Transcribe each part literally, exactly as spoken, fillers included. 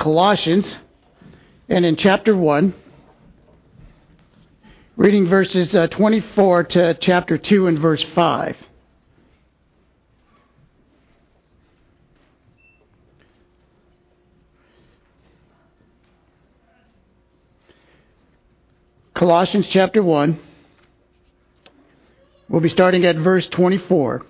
Colossians, and in chapter one, reading verses uh, twenty-four to chapter two and verse five. Colossians chapter one. We'll be starting at verse twenty-four.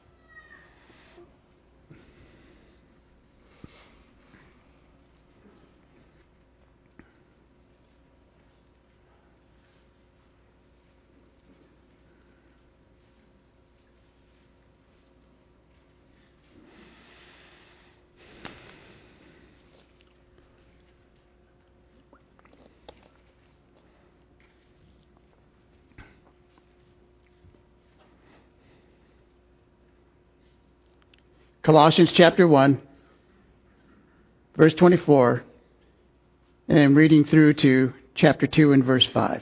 Colossians chapter one, verse twenty-four, and I'm reading through to chapter two and verse five.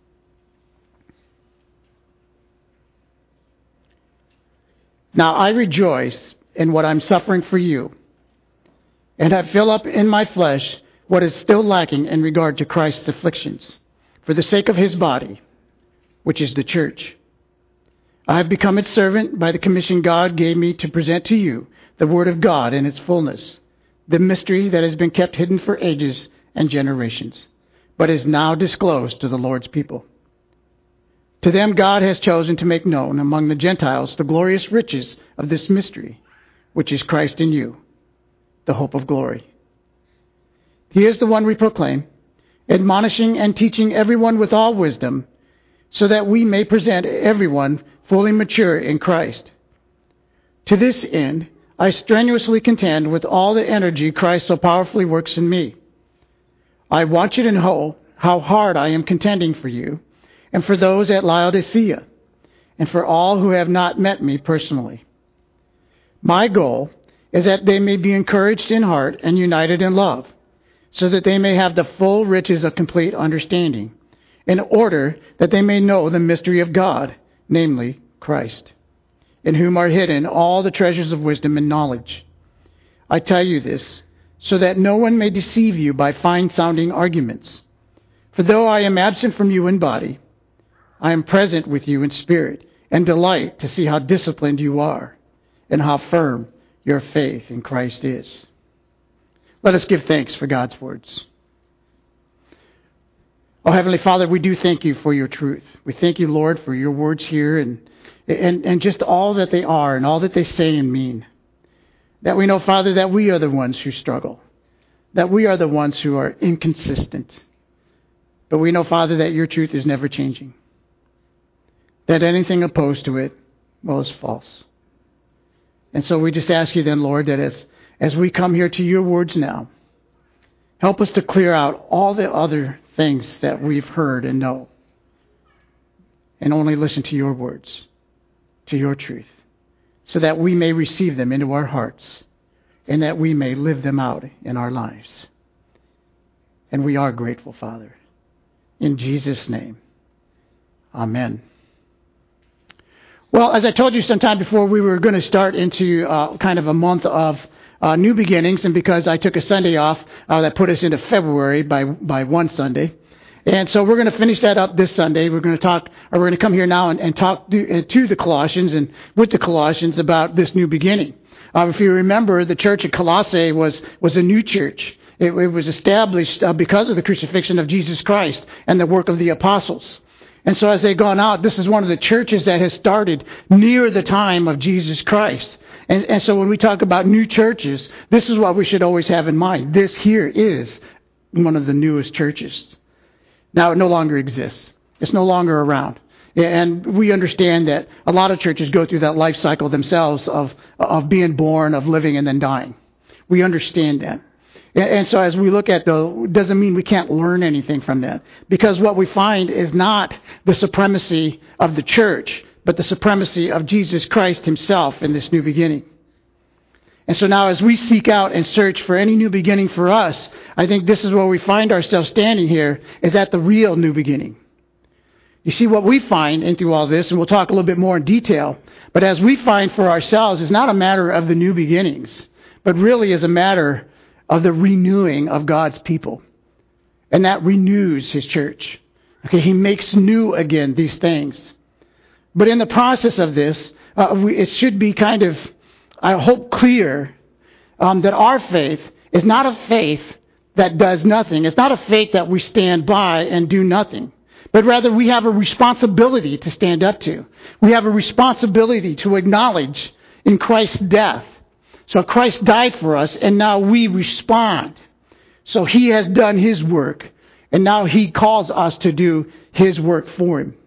Now I rejoice in what I'm suffering for you, and I fill up in my flesh what is still lacking in regard to Christ's afflictions, for the sake of his body, which is the church. I have become its servant by the commission God gave me to present to you the Word of God in its fullness, the mystery that has been kept hidden for ages and generations, but is now disclosed to the Lord's people. To them God has chosen to make known among the Gentiles the glorious riches of this mystery, which is Christ in you, the hope of glory. He is the one we proclaim, admonishing and teaching everyone with all wisdom, so that we may present everyone fully mature in Christ. To this end, I strenuously contend with all the energy Christ so powerfully works in me. I want you to know how hard I am contending for you and for those at Laodicea and for all who have not met me personally. My goal is that they may be encouraged in heart and united in love, so that they may have the full riches of complete understanding, in order that they may know the mystery of God, namely Christ, in whom are hidden all the treasures of wisdom and knowledge. I tell you this, so that no one may deceive you by fine-sounding arguments. For though I am absent from you in body, I am present with you in spirit, and delight to see how disciplined you are, and how firm your faith in Christ is. Let us give thanks for God's words. Oh, Heavenly Father, we do thank you for your truth. We thank you, Lord, for your words here and And, and just all that they are and all that they say and mean. That we know, Father, that we are the ones who struggle. That we are the ones who are inconsistent. But we know, Father, that your truth is never changing. That anything opposed to it, well, is false. And so we just ask you then, Lord, that as, as we come here to your words now, help us to clear out all the other things that we've heard and know. And only listen to your words, to your truth, so that we may receive them into our hearts and that we may live them out in our lives. And we are grateful, Father. In Jesus' name, amen. Well, as I told you sometime before, we were going to start into uh, kind of a month of uh, new beginnings, and because I took a Sunday off, uh, that put us into February by, by one Sunday. And so we're going to finish that up this Sunday. We're going to talk, or we're going to come here now and, and talk to, uh, to the Colossians and with the Colossians about this new beginning. Uh, if you remember, the church at Colossae was, was a new church. It, it was established uh, because of the crucifixion of Jesus Christ and the work of the apostles. And so as they've gone out, this is one of the churches that has started near the time of Jesus Christ. And, and so when we talk about new churches, this is what we should always have in mind. This here is one of the newest churches. Now, it no longer exists. It's no longer around. And we understand that a lot of churches go through that life cycle themselves of, of being born, of living, and then dying. We understand that. And so as we look at the, it doesn't mean we can't learn anything from that. Because what we find is not the supremacy of the church, but the supremacy of Jesus Christ himself in this new beginning. And so now as we seek out and search for any new beginning for us, I think this is where we find ourselves standing here, is at the real new beginning. You see, what we find into all this, and we'll talk a little bit more in detail, but as we find for ourselves, is not a matter of the new beginnings, but really is a matter of the renewing of God's people. And that renews his church. Okay, he makes new again these things. But in the process of this, uh, we, it should be kind of, I hope, clear um, that our faith is not a faith that does nothing. It's not a faith that we stand by and do nothing. But rather we have a responsibility to stand up to. We have a responsibility to acknowledge in Christ's death. So Christ died for us, and now we respond. So he has done his work, and now he calls us to do his work for him.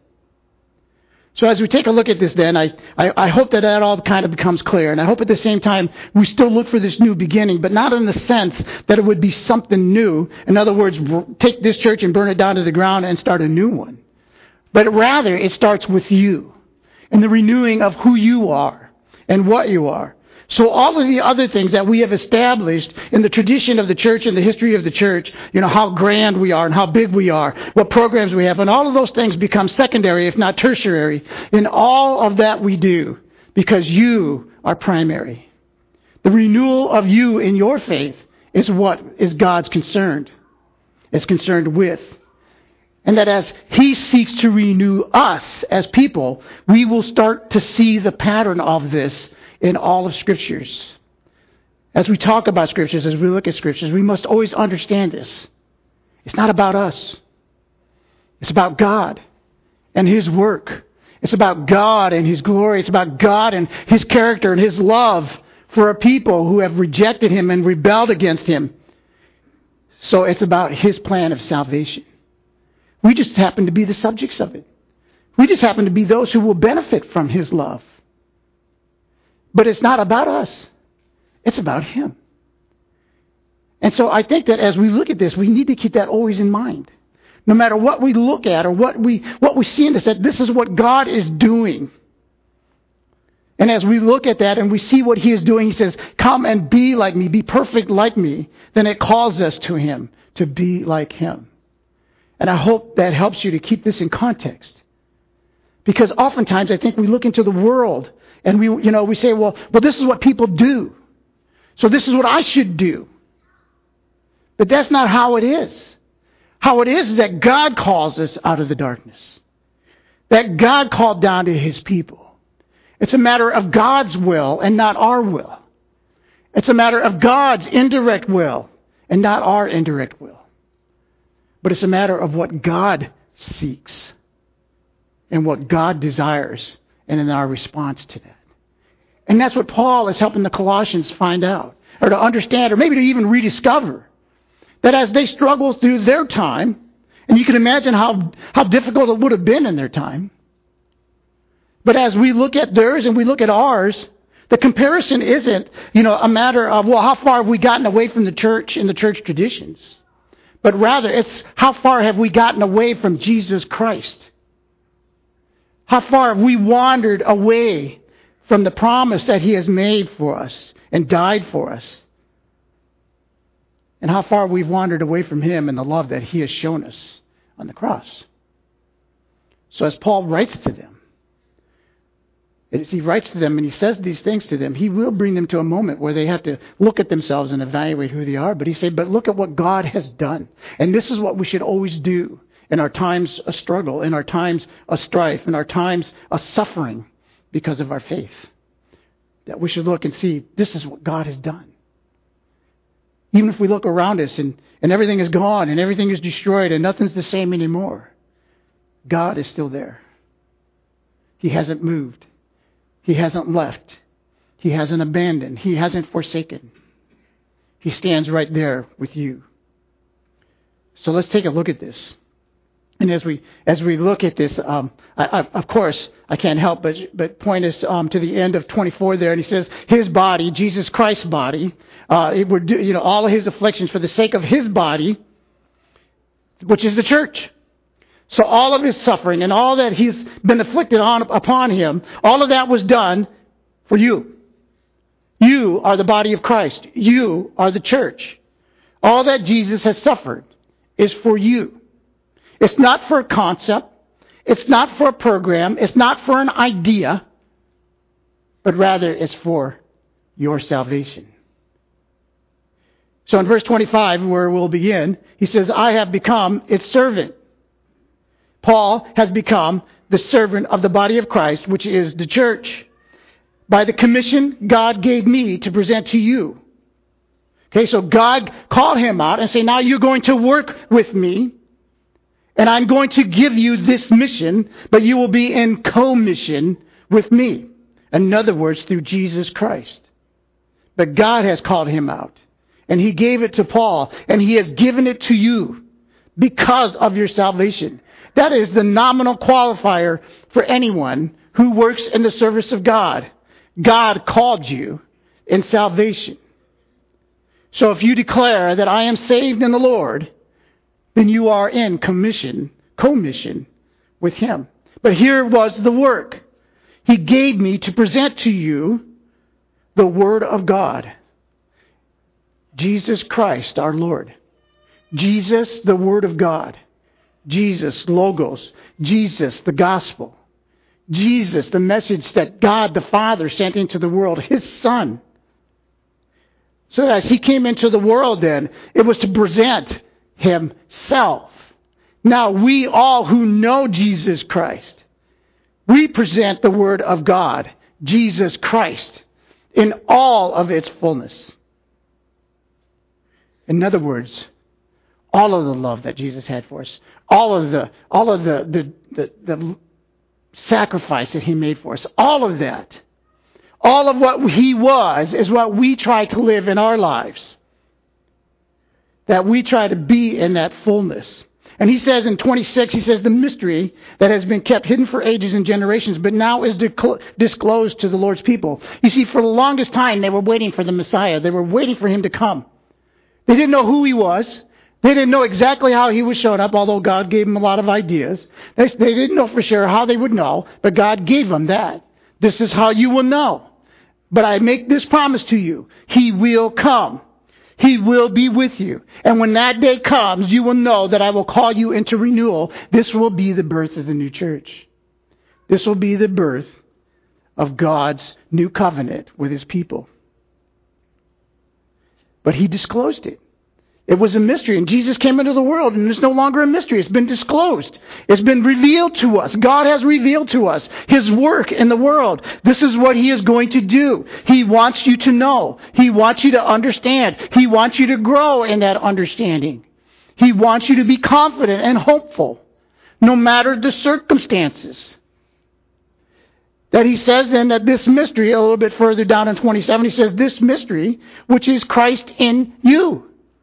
So as we take a look at this then, I, I, I hope that that all kind of becomes clear. And I hope at the same time we still look for this new beginning, but not in the sense that it would be something new. In other words, take this church and burn it down to the ground and start a new one. But rather, it starts with you and the renewing of who you are and what you are. So all of the other things that we have established in the tradition of the church and the history of the church, you know, how grand we are and how big we are, what programs we have, and all of those things become secondary, if not tertiary, in all of that we do, because you are primary. The renewal of you in your faith is what is God's concerned, is concerned with. And that as he seeks to renew us as people, we will start to see the pattern of this in all of Scriptures. As we talk about Scriptures, as we look at Scriptures, we must always understand this. It's not about us. It's about God and his work. It's about God and his glory. It's about God and his character and his love for a people who have rejected him and rebelled against him. So it's about his plan of salvation. We just happen to be the subjects of it. We just happen to be those who will benefit from his love. But it's not about us. It's about him. And so I think that as we look at this, we need to keep that always in mind. No matter what we look at or what we what we see in this, that this is what God is doing. And as we look at that and we see what he is doing, he says, come and be like me, be perfect like me. Then it calls us to him to be like him. And I hope that helps you to keep this in context. Because oftentimes I think we look into the world and we, you know, we say, well, well, this is what people do. So this is what I should do. But that's not how it is. How it is is that God calls us out of the darkness. That God called down to his people. It's a matter of God's will and not our will. It's a matter of God's indirect will and not our indirect will. But it's a matter of what God seeks and what God desires, and in our response to that. And that's what Paul is helping the Colossians find out, or to understand, or maybe to even rediscover, that as they struggle through their time, and you can imagine how, how difficult it would have been in their time, but as we look at theirs and we look at ours, the comparison isn't, you know, a matter of, well, how far have we gotten away from the church and the church traditions? But rather, it's how far have we gotten away from Jesus Christ? How far have we wandered away from the promise that he has made for us and died for us? And how far we've wandered away from him and the love that he has shown us on the cross. So as Paul writes to them, as he writes to them and he says these things to them, he will bring them to a moment where they have to look at themselves and evaluate who they are. But he said, but look at what God has done. And this is what we should always do in our times of struggle, in our times of strife, in our times of suffering because of our faith. That we should look and see, this is what God has done. Even if we look around us and, and everything is gone and everything is destroyed and nothing's the same anymore, God is still there. He hasn't moved. He hasn't left. He hasn't abandoned. He hasn't forsaken. He stands right there with you. So let's take a look at this. And as we as we look at this, um, I, I, of course, I can't help but but point us um, to the end of twenty-four there, and he says, "His body, Jesus Christ's body, uh, it would do, you know, all of his afflictions for the sake of his body, which is the church." So all of his suffering and all that he's been afflicted on upon him, all of that was done for you. You are the body of Christ. You are the church. All that Jesus has suffered is for you. It's not for a concept. It's not for a program. It's not for an idea. But rather, it's for your salvation. So in verse twenty-five, where we'll begin, he says, I have become its servant. Paul has become the servant of the body of Christ, which is the church, by the commission God gave me to present to you. Okay, so God called him out and said, now you're going to work with me, and I'm going to give you this mission, but you will be in co-mission with me. In other words, through Jesus Christ. But God has called him out, and he gave it to Paul, and he has given it to you because of your salvation. That is the nominal qualifier for anyone who works in the service of God. God called you in salvation. So if you declare that I am saved in the Lord, then you are in commission, commission with him. But here was the work. He gave me to present to you the Word of God. Jesus Christ, our Lord. Jesus, the Word of God. Jesus, Logos. Jesus, the Gospel. Jesus, the message that God the Father sent into the world, his Son. So as he came into the world then, it was to present himself. Now we all who know Jesus Christ, we present the Word of God, Jesus Christ, in all of its fullness. In other words, all of the love that Jesus had for us, all of the, all of the, the, the, the sacrifice that he made for us, all of that, all of what he was is what we try to live in our lives. That we try to be in that fullness. And he says in twenty-six, he says, the mystery that has been kept hidden for ages and generations, but now is disclosed to the Lord's people. You see, for the longest time, they were waiting for the Messiah. They were waiting for him to come. They didn't know who he was. They didn't know exactly how he was showing up, although God gave them a lot of ideas. They, they didn't know for sure how they would know, but God gave them that. This is how you will know. But I make this promise to you. He will come. He will be with you. And when that day comes, you will know that I will call you into renewal. This will be the birth of the new church. This will be the birth of God's new covenant with his people. But he disclosed it. It was a mystery, and Jesus came into the world, and it's no longer a mystery. It's been disclosed. It's been revealed to us. God has revealed to us his work in the world. This is what he is going to do. He wants you to know. He wants you to understand. He wants you to grow in that understanding. He wants you to be confident and hopeful, no matter the circumstances. That he says then that this mystery, a little bit further down in twenty-seven, he says, this mystery, which is Christ in you.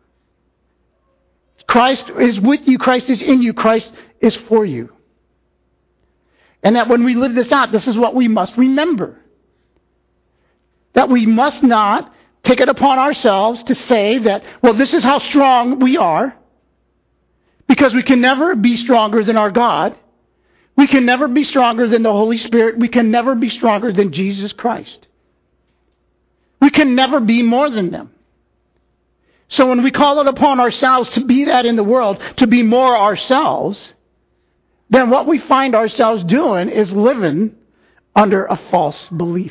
Christ is with you. Christ is in you. Christ is for you. And that when we live this out, this is what we must remember. That we must not take it upon ourselves to say that, well, this is how strong we are. Because we can never be stronger than our God. We can never be stronger than the Holy Spirit. We can never be stronger than Jesus Christ. We can never be more than them. So when we call it upon ourselves to be that in the world, to be more ourselves, then what we find ourselves doing is living under a false belief.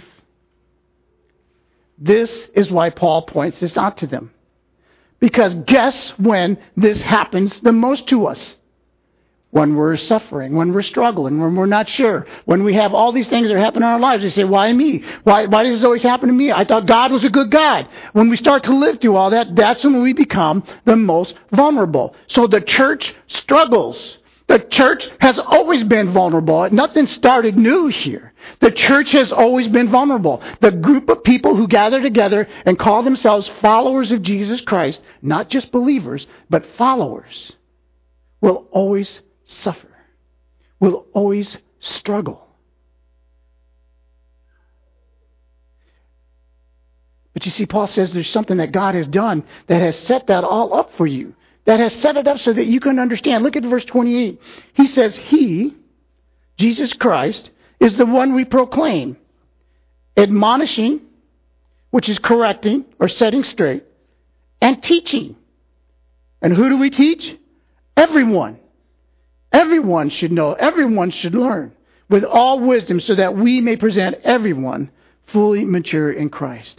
This is why Paul points this out to them. Because guess when this happens the most to us? When we're suffering, when we're struggling, when we're not sure, when we have all these things that happen in our lives. We say, why me? Why, why does this always happen to me? I thought God was a good God. When we start to live through all that, that's when we become the most vulnerable. So the church struggles. The church has always been vulnerable. Nothing started new here. The church has always been vulnerable. The group of people who gather together and call themselves followers of Jesus Christ, not just believers, but followers, will always suffer, will always struggle. But you see, Paul says there's something that God has done that has set that all up for you, that has set it up so that you can understand. Look at verse twenty-eight. He says, He, Jesus Christ, is the one we proclaim, admonishing, which is correcting or setting straight, and teaching. And who do we teach? Everyone. Everyone should know. Everyone should learn with all wisdom so that we may present everyone fully mature in Christ.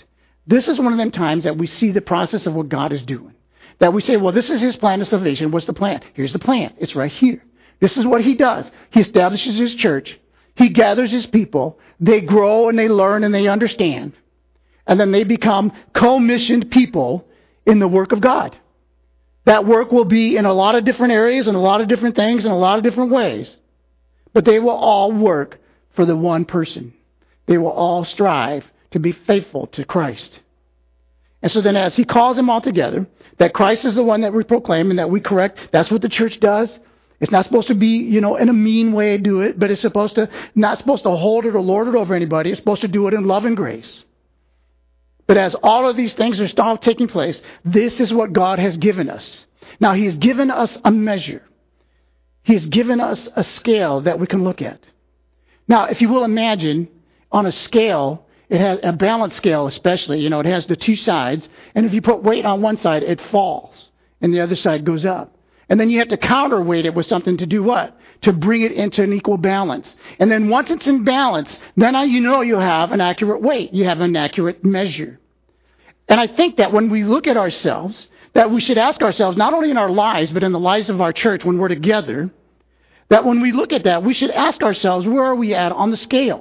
this is one of them times that we see the process of what God is doing. That we say, well, this is his plan of salvation. What's the plan? Here's the plan. It's right here. This is what he does. He establishes his church. He gathers his people. They grow and they learn and they understand. And then they become commissioned people in the work of God. That work will be in a lot of different areas and a lot of different things in a lot of different ways. But they will all work for the one person. They will all strive to be faithful to Christ. And so then as he calls them all together, that Christ is the one that we proclaim and that we correct, that's what the church does. It's not supposed to be, you know, in a mean way to do it, but it's supposed to, not supposed to hold it or lord it over anybody. It's supposed to do it in love and grace. But as all of these things are still taking place, this is what God has given us. Now, he has given us a measure. He has given us a scale that we can look at. Now, if you will imagine, on a scale, it has a balance scale especially, you know, it has the two sides. And if you put weight on one side, it falls. And the other side goes up. And then you have to counterweight it with something to do what? To bring it into an equal balance. And then once it's in balance, then you know you have an accurate weight. You have an accurate measure. And I think that when we look at ourselves, that we should ask ourselves, not only in our lives, but in the lives of our church when we're together, that when we look at that, we should ask ourselves, where are we at on the scale?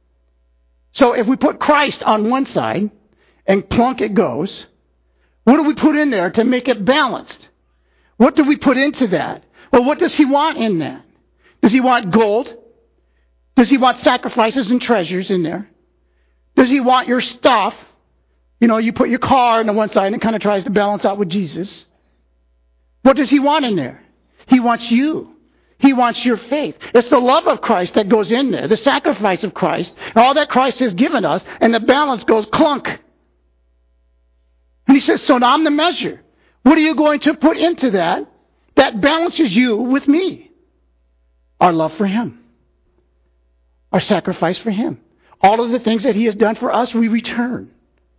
So if we put Christ on one side and plunk it goes, what do we put in there to make it balanced? What do we put into that? Well, what does he want in that? Does he want gold? Does he want sacrifices and treasures in there? Does he want your stuff? You know, you put your car on the one side and it kind of tries to balance out with Jesus. What does he want in there? He wants you. He wants your faith. It's the love of Christ that goes in there, the sacrifice of Christ, all that Christ has given us, and the balance goes clunk. And he says, so now I'm the measure. What are you going to put into that that balances you with me? Our love for him. Our sacrifice for him. All of the things that he has done for us, we return.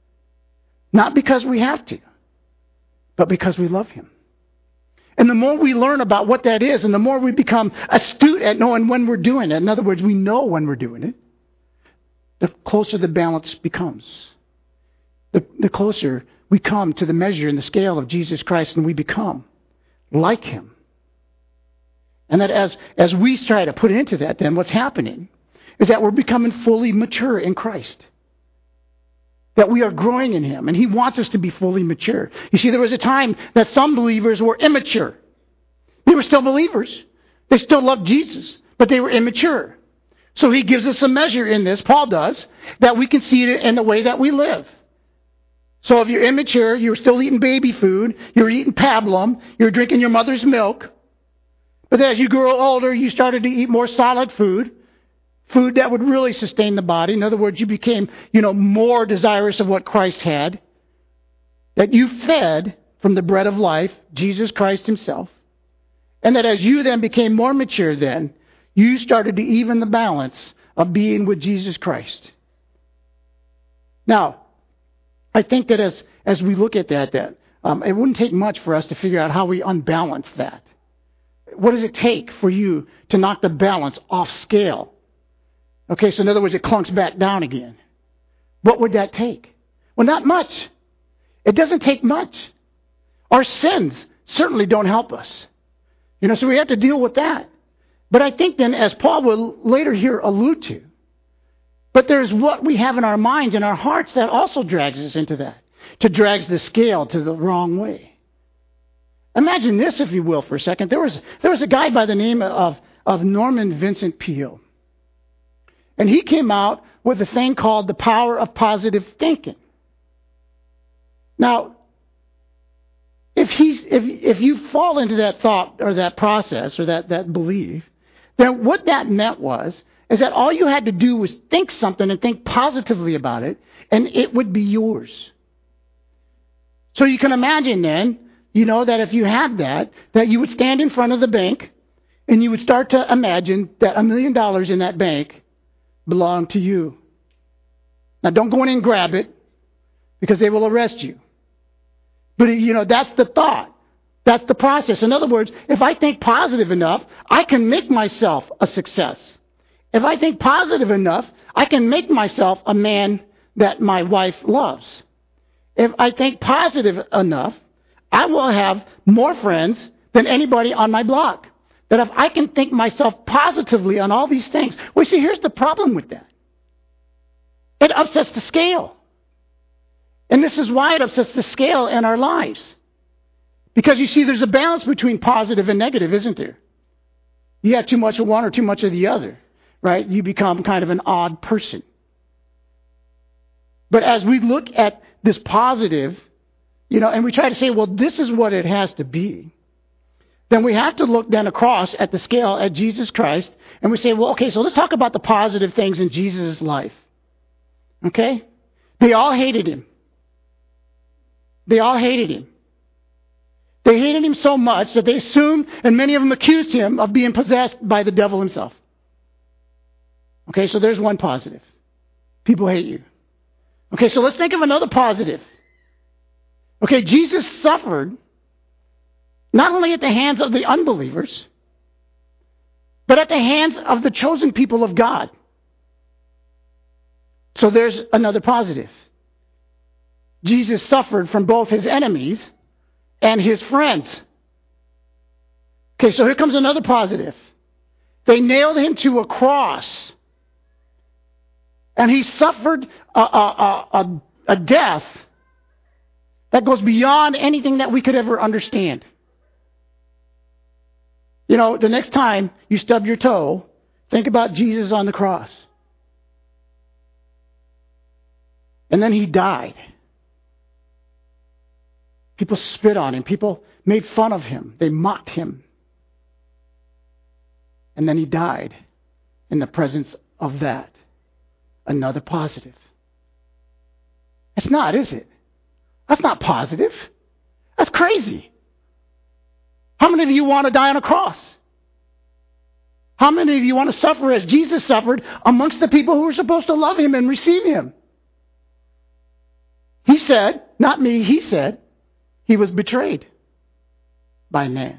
Not because we have to, but because we love him. And the more we learn about what that is, and the more we become astute at knowing when we're doing it, in other words, we know when we're doing it, the closer the balance becomes. The, the closer we come to the measure and the scale of Jesus Christ, and we become like him. And that as, as we try to put into that, then what's happening is that we're becoming fully mature in Christ. That we are growing in him, and he wants us to be fully mature. You see, there was a time that some believers were immature. They were still believers. They still loved Jesus, but they were immature. So he gives us a measure in this, Paul does, that we can see it in the way that we live. So if you're immature, you're still eating baby food, you're eating pablum, you're drinking your mother's milk. But then as you grow older, you started to eat more solid food. Food that would really sustain the body. In other words, you became, you know, more desirous of what Christ had. That you fed from the bread of life, Jesus Christ himself. And that as you then became more mature then, you started to even the balance of being with Jesus Christ. Now, I think that as, as we look at that, that um, it wouldn't take much for us to figure out how we unbalance that. What does it take for you to knock the balance off scale? Okay, so in other words, it clunks back down again. What would that take? Well, not much. It doesn't take much. Our sins certainly don't help us. You know, so we have to deal with that. But I think then, as Paul will later here allude to, but there's what we have in our minds and our hearts that also drags us into that, to drags the scale to the wrong way. Imagine this, if you will, for a second. There was there was a guy by the name of, of Norman Vincent Peale. And he came out with a thing called the power of positive thinking. Now, if he's if if you fall into that thought or that process or that, that belief, then what that meant was is that all you had to do was think something and think positively about it, and it would be yours. So you can imagine then, you know, that if you had that, that you would stand in front of the bank and you would start to imagine that a million dollars in that bank belong to you. Now, don't go in and grab it because they will arrest you. But, you know, that's the thought. That's the process. In other words, if I think positive enough, I can make myself a success. If I think positive enough, I can make myself a man that my wife loves. if I think positive enough, I will have more friends than anybody on my block. That if I can think myself positively on all these things, well, see, here's the problem with that. It upsets the scale. And this is why it upsets the scale in our lives. Because you see, there's a balance between positive and negative, isn't there? You have too much of one or too much of the other, right? You become kind of an odd person. But as we look at this positive, you know, and we try to say, well, this is what it has to be, then we have to look then across at the scale at Jesus Christ, and we say, well, okay, so let's talk about the positive things in Jesus' life. Okay? They all hated him. They all hated him. They hated him so much that they assumed, and many of them accused him of being possessed by the devil himself. Okay, so there's one positive. People hate you. Okay, so let's think of another positive. Okay, Jesus suffered not only at the hands of the unbelievers, but at the hands of the chosen people of God. So there's another positive. Jesus suffered from both his enemies and his friends. Okay, so here comes another positive. They nailed him to a cross. And he suffered a, a, a, a death that goes beyond anything that we could ever understand. You know, the next time you stub your toe, think about Jesus on the cross. And then he died. People spit on him. People made fun of him. They mocked him. And then he died in the presence of that. Another positive. It's not, is it? That's not positive. That's crazy. How many of you want to die on a cross? How many of you want to suffer as Jesus suffered amongst the people who were supposed to love him and receive him? He said, not me, he said, he was betrayed by man.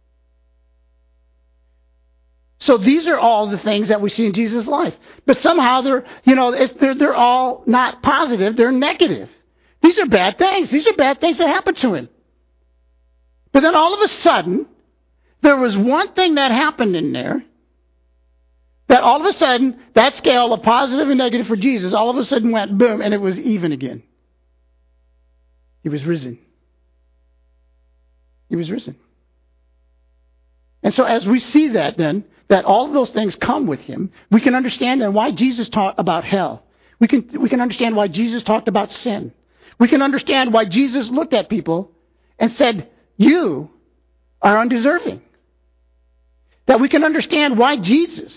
So these are all the things that we see in Jesus' life. But somehow they're, you know, it's, they're, they're all not positive, they're negative. These are bad things. These are bad things that happened to him. But then all of a sudden, there was one thing that happened in there that all of a sudden, that scale of positive and negative for Jesus all of a sudden went boom, and it was even again. He was risen. He was risen. And so as we see that then, that all of those things come with him, we can understand then why Jesus taught about hell. We can, we can understand why Jesus talked about sin. We can understand why Jesus looked at people and said, you are undeserving. That we can understand why Jesus,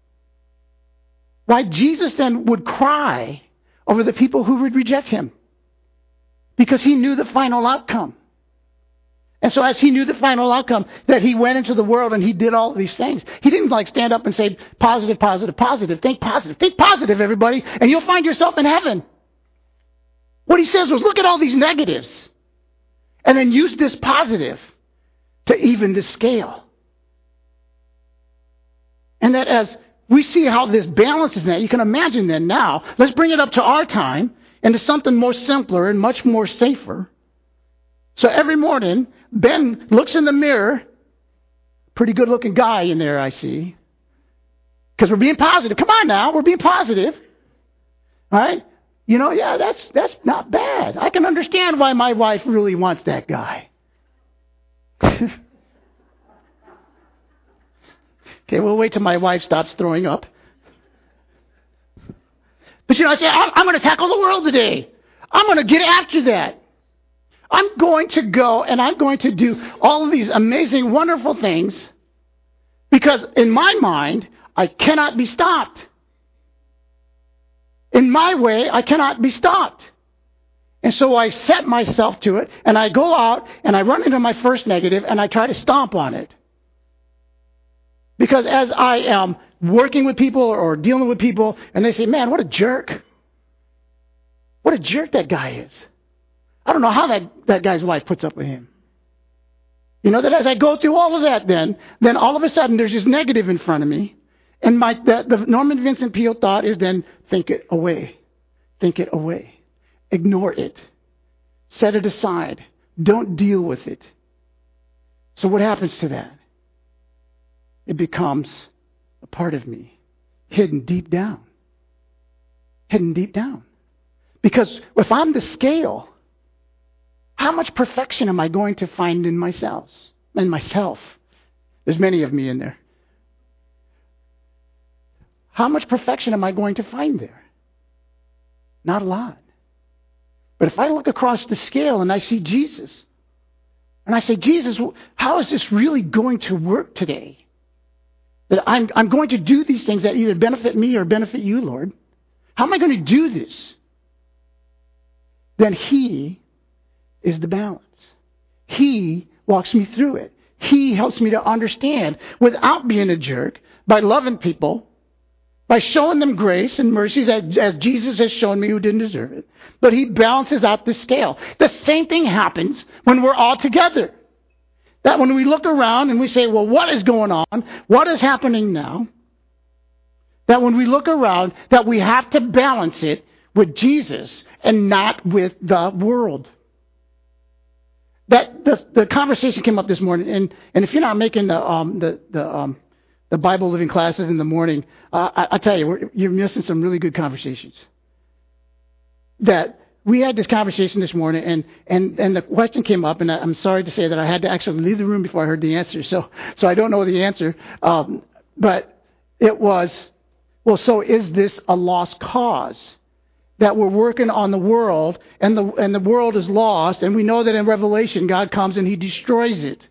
why Jesus then would cry over the people who would reject him. Because he knew the final outcome. And so as he knew the final outcome, that he went into the world and he did all of these things. He didn't like stand up and say, positive, positive, positive. Think positive. Think positive, everybody, and you'll find yourself in heaven. What he says was, look at all these negatives. And then use this positive to even the scale. And that as we see how this balances that, you can imagine then now, let's bring it up to our time into something more simpler and much more safer. So every morning, Ben looks in the mirror. Pretty good looking guy in there, I see. Because we're being positive. Come on now, we're being positive. All right? You know, yeah, that's that's not bad. I can understand why my wife really wants that guy. Okay, we'll wait till my wife stops throwing up. But you know, I say, I'm, I'm going to tackle the world today. I'm going to get after that. I'm going to go and I'm going to do all of these amazing, wonderful things because in my mind, I cannot be stopped. In my way, I cannot be stopped. And so I set myself to it and I go out and I run into my first negative and I try to stomp on it. Because as I am working with people or dealing with people and they say, man, what a jerk. What a jerk that guy is. I don't know how that, that guy's wife puts up with him. You know, that as I go through all of that then, then all of a sudden there's this negative in front of me. And my the, the Norman Vincent Peale thought is then think it away. Think it away. Ignore it. Set it aside. Don't deal with it. So what happens to that? It becomes a part of me, hidden deep down. Hidden deep down. Because if I'm the scale, how much perfection am I going to find in myself? In myself. There's many of me in there. How much perfection am I going to find there? Not a lot. But if I look across the scale and I see Jesus, and I say, Jesus, how is this really going to work today? That I'm, I'm going to do these things that either benefit me or benefit you, Lord. How am I going to do this? Then He is the balance. He walks me through it. He helps me to understand without being a jerk, by loving people, by showing them grace and mercies as, as Jesus has shown me who didn't deserve it. But He balances out the scale. The same thing happens when we're all together. That when we look around and we say, well, what is going on? What is happening now? That when we look around, that we have to balance it with Jesus and not with the world. That the, the conversation came up this morning, and, and if you're not making the um, the the, um, the Bible living classes in the morning, uh, I, I tell you, we're, you're missing some really good conversations. That we had this conversation this morning, and, and, and the question came up, and I, I'm sorry to say that I had to actually leave the room before I heard the answer, so so I don't know the answer, um, but it was, well, so is this a lost cause? That we're working on the world, and the and the world is lost, and we know that in Revelation, God comes and He destroys it.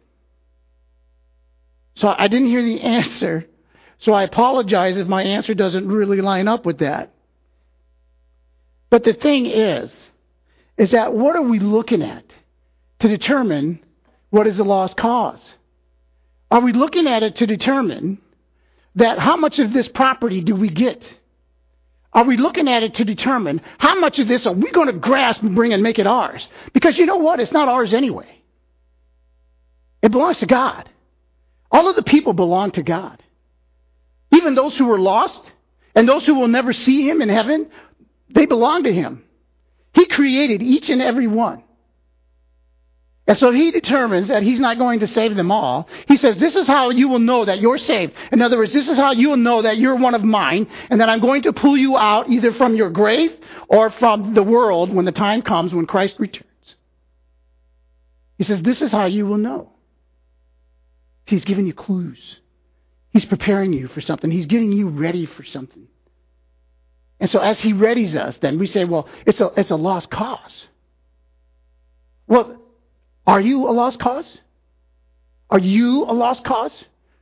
So I didn't hear the answer, so I apologize if my answer doesn't really line up with that. But the thing is, is that what are we looking at to determine what is a lost cause? Are we looking at it to determine that how much of this property do we get? Are we looking at it to determine how much of this are we going to grasp and bring and make it ours? Because you know what? It's not ours anyway. It belongs to God. All of the people belong to God. Even those who were lost and those who will never see Him in heaven, they belong to Him. He created each and every one. And so He determines that He's not going to save them all. He says, this is how you will know that you're saved. In other words, this is how you will know that you're one of mine, and that I'm going to pull you out either from your grave or from the world when the time comes when Christ returns. He says, this is how you will know. He's giving you clues. He's preparing you for something. He's getting you ready for something. And so as He readies us, then we say, well, it's a, it's a lost cause. Well, are you a lost cause? Are you a lost cause?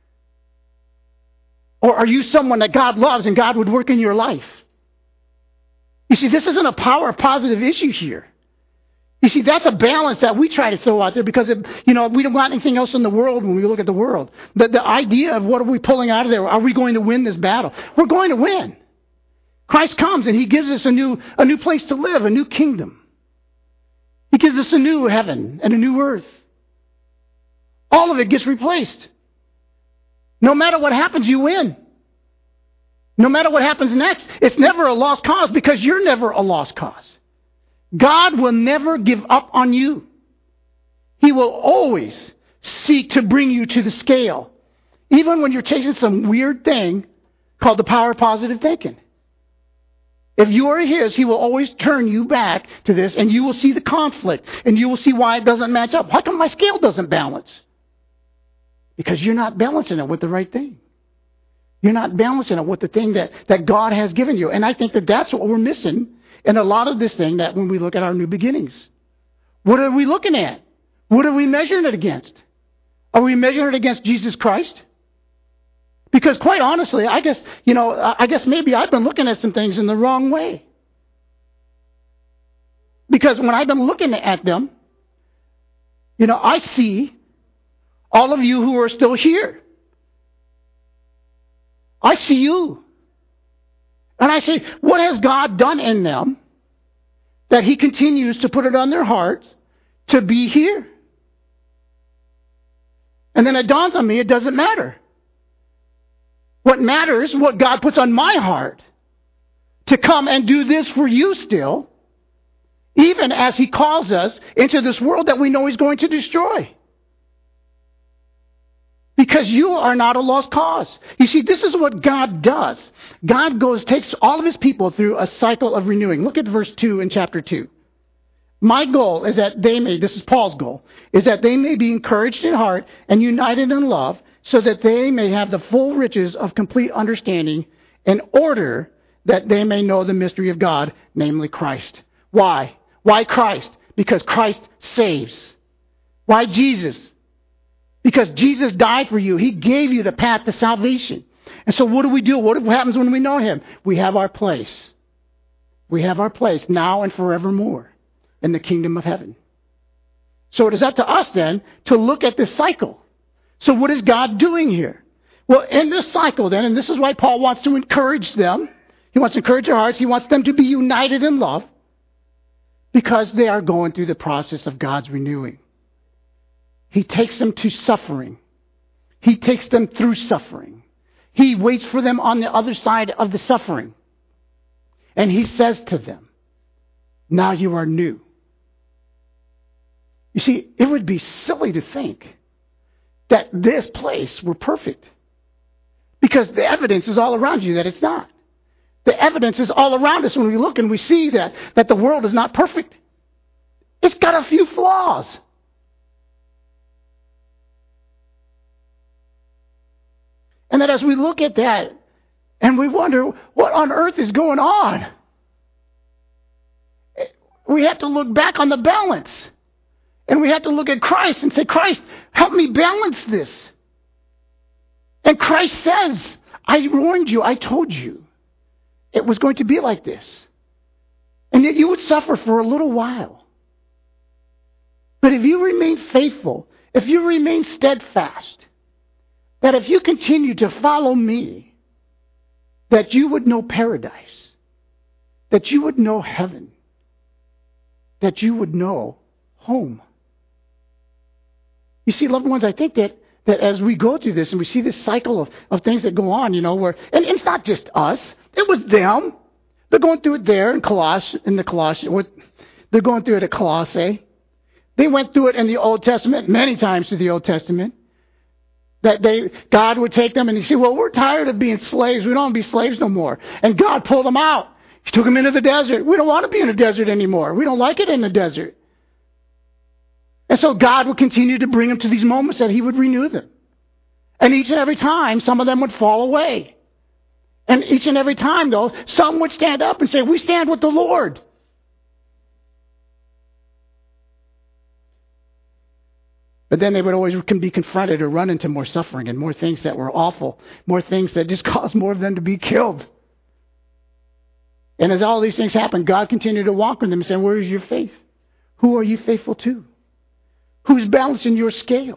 Or are you someone that God loves and God would work in your life? You see, this isn't a power positive issue here. You see, that's a balance that we try to throw out there because, it, you know, we don't want anything else in the world when we look at the world. The, the idea of what are we pulling out of there? Are we going to win this battle? We're going to win. Christ comes and He gives us a new, a new place to live, a new kingdom. He gives us a new heaven and a new earth. All of it gets replaced. No matter what happens, you win. No matter what happens next, it's never a lost cause because you're never a lost cause. God will never give up on you. He will always seek to bring you to the scale, even when you're chasing some weird thing called the power of positive thinking. If you are His, He will always turn you back to this, and you will see the conflict, and you will see why it doesn't match up. How come my scale doesn't balance? Because you're not balancing it with the right thing. You're not balancing it with the thing that, that God has given you. And I think that that's what we're missing in a lot of this thing that when we look at our new beginnings. What are we looking at? What are we measuring it against? Are we measuring it against Jesus Christ? Because quite honestly, I guess, you know, I guess maybe I've been looking at some things in the wrong way. Because when I've been looking at them, you know, I see all of you who are still here. I see you. And I say, what has God done in them that He continues to put it on their hearts to be here? And then it dawns on me, it doesn't matter. What matters, what God puts on my heart to come and do this for you still, even as he calls us into this world that we know he's going to destroy. Because you are not a lost cause. You see, this is what God does. God goes, takes all of his people through a cycle of renewing. Look at verse two in chapter two. My goal is that they may, this is Paul's goal, is that they may be encouraged in heart and united in love, so that they may have the full riches of complete understanding, in order that they may know the mystery of God, namely Christ. Why? Why Christ? Because Christ saves. Why Jesus? Because Jesus died for you. He gave you the path to salvation. And so what do we do? What happens when we know him? We have our place. We have our place now and forevermore in the kingdom of heaven. So it is up to us then to look at this cycle. So what is God doing here? Well, in this cycle then, and this is why Paul wants to encourage them. He wants to encourage their hearts. He wants them to be united in love, because they are going through the process of God's renewing. He takes them to suffering. He takes them through suffering. He waits for them on the other side of the suffering. And he says to them, now you are new. You see, it would be silly to think that this place were perfect, because the evidence is all around you that it's not. The evidence is all around us when we look and we see that, that the world is not perfect. It's got a few flaws. And that as we look at that and we wonder what on earth is going on, we have to look back on the balance. And we have to look at Christ and say, Christ, help me balance this. And Christ says, I warned you, I told you it was going to be like this. And that you would suffer for a little while. But if you remain faithful, if you remain steadfast, that if you continue to follow me, that you would know paradise, that you would know heaven, that you would know home. You see, loved ones, I think that, that as we go through this and we see this cycle of, of things that go on, you know, where, and it's not just us, it was them. They're going through it there in Coloss, in the Colossians, they're going through it at Colossae. They went through it in the Old Testament, many times through the Old Testament. That they, God would take them and he said, well, we're tired of being slaves. We don't want to be slaves no more. And God pulled them out. He took them into the desert. We don't want to be in the desert anymore. We don't like it in the desert. And so God would continue to bring them to these moments that he would renew them. And each and every time, some of them would fall away. And each and every time, though, some would stand up and say, we stand with the Lord. But then they would always can be confronted or run into more suffering and more things that were awful, more things that just caused more of them to be killed. And as all these things happened, God continued to walk with them and say, where is your faith? Who are you faithful to? Who's balancing your scale?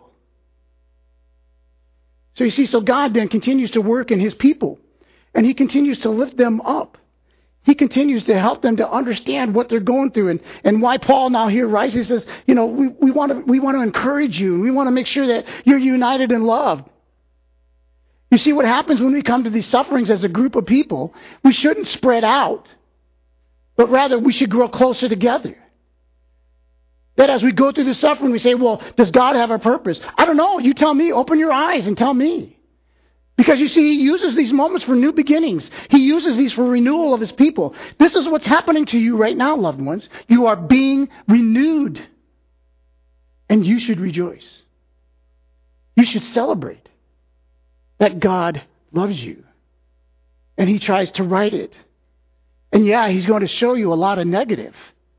So you see, so God then continues to work in his people, and he continues to lift them up. He continues to help them to understand what they're going through, and, and why Paul now here writes, he says, you know, we, we want to we want to encourage you, and we want to make sure that you're united in love. You see, what happens when we come to these sufferings as a group of people, we shouldn't spread out, but rather we should grow closer together. That as we go through the suffering, we say, well, does God have a purpose? I don't know. You tell me. Open your eyes and tell me. Because you see, he uses these moments for new beginnings. He uses these for renewal of his people. This is what's happening to you right now, loved ones. You are being renewed. And you should rejoice. You should celebrate that God loves you. And he tries to right it. And yeah, he's going to show you a lot of negative.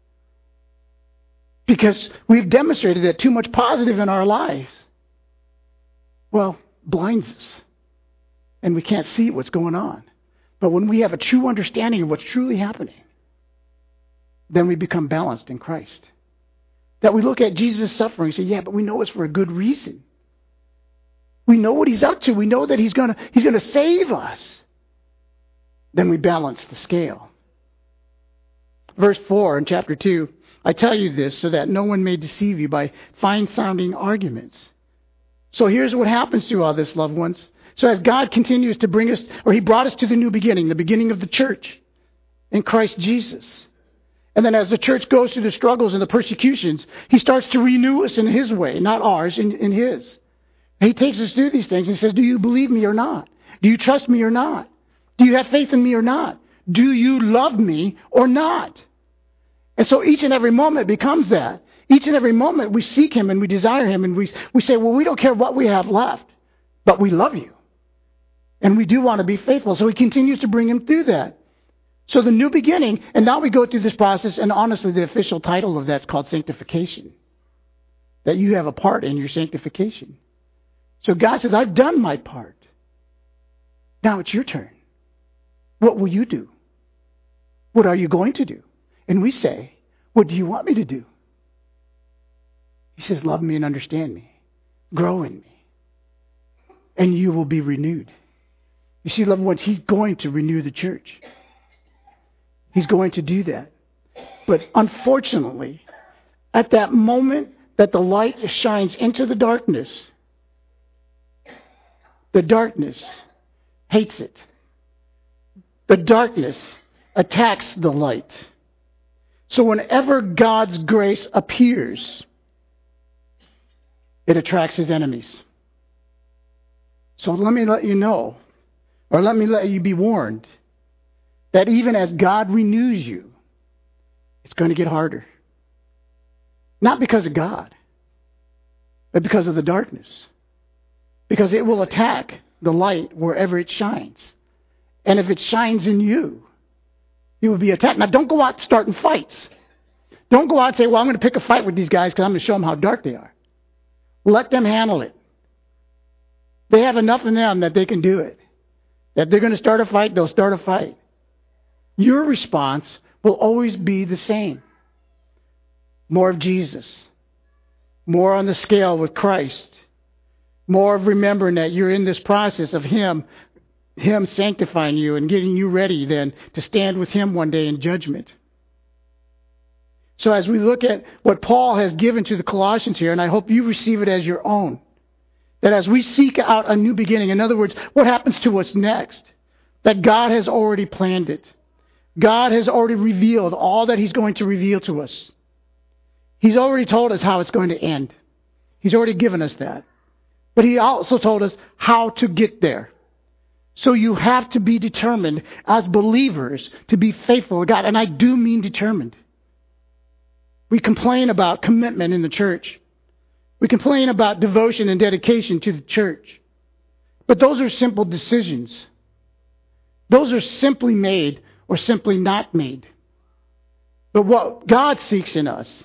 Because we've demonstrated that too much positive in our lives, well, blinds us. And we can't see what's going on. But when we have a true understanding of what's truly happening, then we become balanced in Christ. That we look at Jesus' suffering and say, yeah, but we know it's for a good reason. We know what he's up to. We know that he's going to he's going to save us. Then we balance the scale. Verse four in chapter two, I tell you this so that no one may deceive you by fine-sounding arguments. So here's what happens through all this, loved ones. So as God continues to bring us, or he brought us to the new beginning, the beginning of the church in Christ Jesus. And then as the church goes through the struggles and the persecutions, he starts to renew us in his way, not ours, in, in his. He takes us through these things and says, do you believe me or not? Do you trust me or not? Do you have faith in me or not? Do you love me or not? And so each and every moment becomes that. Each and every moment we seek him and we desire him and we, we say, well, we don't care what we have left, but we love you. And we do want to be faithful. So he continues to bring him through that. So the new beginning, and now we go through this process, and honestly, the official title of that's called sanctification. That you have a part in your sanctification. So God says, I've done my part. Now it's your turn. What will you do? What are you going to do? And we say, what do you want me to do? He says, love me and understand me. Grow in me. And you will be renewed. You see, loved ones, he's going to renew the church. He's going to do that. But unfortunately, at that moment that the light shines into the darkness, the darkness hates it. The darkness attacks the light. So whenever God's grace appears, it attracts his enemies. So let me let you know, or let me let you be warned, that even as God renews you, it's going to get harder. Not because of God, but because of the darkness. Because it will attack the light wherever it shines. And if it shines in you, you will be attacked. Now, don't go out starting fights. Don't go out and say, well, I'm going to pick a fight with these guys because I'm going to show them how dark they are. Let them handle it. They have enough in them that they can do it. That they're going to start a fight, they'll start a fight. Your response will always be the same. More of Jesus. More on the scale with Christ. More of remembering that you're in this process of Him, Him sanctifying you and getting you ready then to stand with Him one day in judgment. So as we look at what Paul has given to the Colossians here, and I hope you receive it as your own, that as we seek out a new beginning, in other words, what happens to us next, that God has already planned it. God has already revealed all that He's going to reveal to us. He's already told us how it's going to end. He's already given us that. But He also told us how to get there. So you have to be determined as believers to be faithful to God. And I do mean determined. We complain about commitment in the church. We complain about devotion and dedication to the church. But those are simple decisions. Those are simply made or simply not made. But what God seeks in us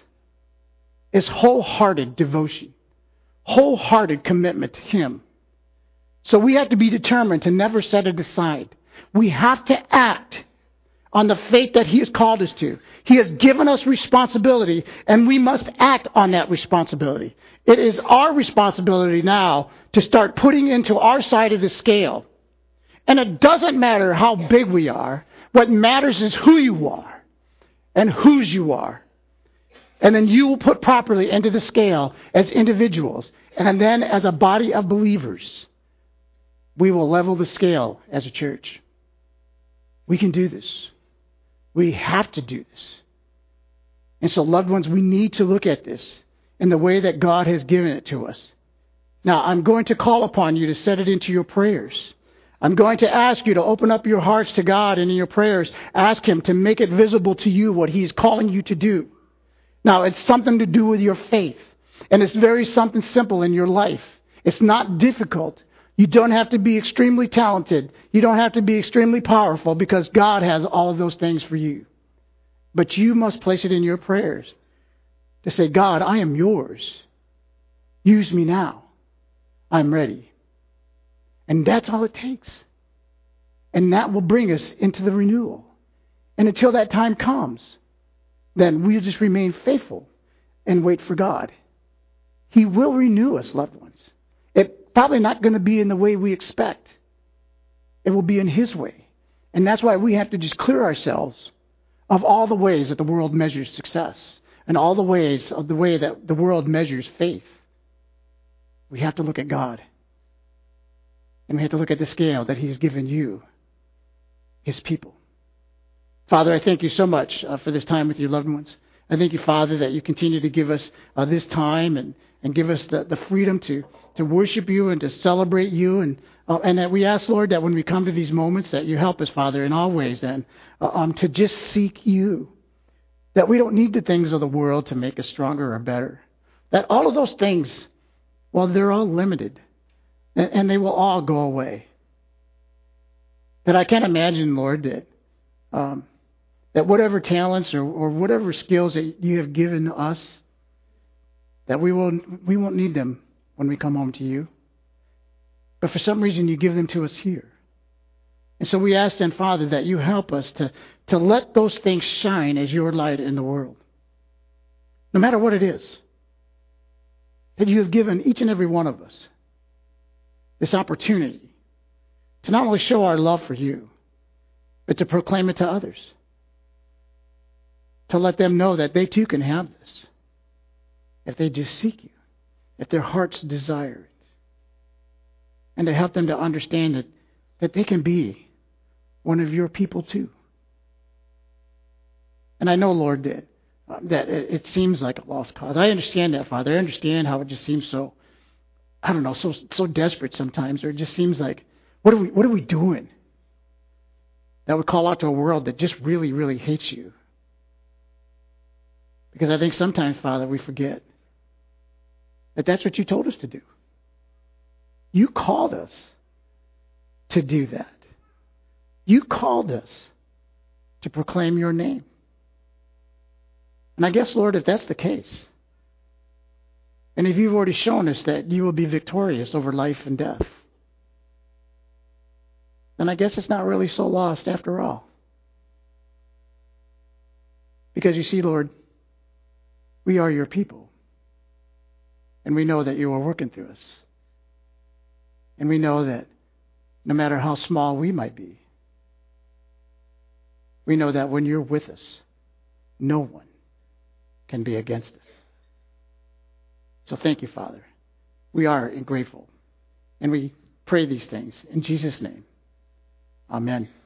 is wholehearted devotion, wholehearted commitment to Him. So we have to be determined to never set it aside. We have to act on the faith that He has called us to. He has given us responsibility, and we must act on that responsibility. It is our responsibility now to start putting into our side of the scale. And it doesn't matter how big we are. What matters is who you are and whose you are. And then you will put properly into the scale as individuals. And then as a body of believers, we will level the scale as a church. We can do this. We have to do this. And so, loved ones, we need to look at this in the way that God has given it to us. Now, I'm going to call upon you to set it into your prayers. I'm going to ask you to open up your hearts to God, and in your prayers, ask Him to make it visible to you what He is calling you to do. Now, it's something to do with your faith. And it's very something simple in your life. It's not difficult. You don't have to be extremely talented. You don't have to be extremely powerful, because God has all of those things for you. But you must place it in your prayers to say, God, I am yours. Use me now. I'm ready. And that's all it takes. And that will bring us into the renewal. And until that time comes, then we'll just remain faithful and wait for God. He will renew us, loved ones. It's probably not going to be in the way we expect. It will be in His way. And that's why we have to just clear ourselves of all the ways that the world measures success and all the ways of the way that the world measures faith. We have to look at God. And we have to look at the scale that He's given you, His people, Father, I thank you so much uh, for this time with your loved ones. I thank you, Father, that you continue to give us uh, this time and, and give us the, the freedom to, to worship you and to celebrate you. And uh, and that we ask, Lord, that when we come to these moments, that you help us, Father, in all ways, then, uh, um, to just seek you. That we don't need the things of the world to make us stronger or better. That all of those things, well, they're all limited. And, and they will all go away. That I can't imagine, Lord, that... Um, That whatever talents or, or whatever skills that you have given us, that we will we won't need them when we come home to you. But for some reason you give them to us here. And so we ask then, Father, that you help us to, to let those things shine as your light in the world. No matter what it is. That you have given each and every one of us this opportunity to not only show our love for you, but to proclaim it to others. To let them know that they too can have this. If they just seek you. If their hearts desire it. And to help them to understand that, that they can be one of your people too. And I know, Lord, that, uh, that it, it seems like a lost cause. I understand that, Father. I understand how it just seems so, I don't know, so so desperate sometimes. Or it just seems like, what are we, what are we doing? That would call out to a world that just really, really hates you. Because I think sometimes, Father, we forget that that's what you told us to do. You called us to do that. You called us to proclaim your name. And I guess, Lord, if that's the case, and if you've already shown us that you will be victorious over life and death, then I guess it's not really so lost after all. Because you see, Lord, we are your people. And we know that you are working through us. And we know that no matter how small we might be, we know that when you're with us, no one can be against us. So thank you, Father. We are grateful. And we pray these things in Jesus' name. Amen.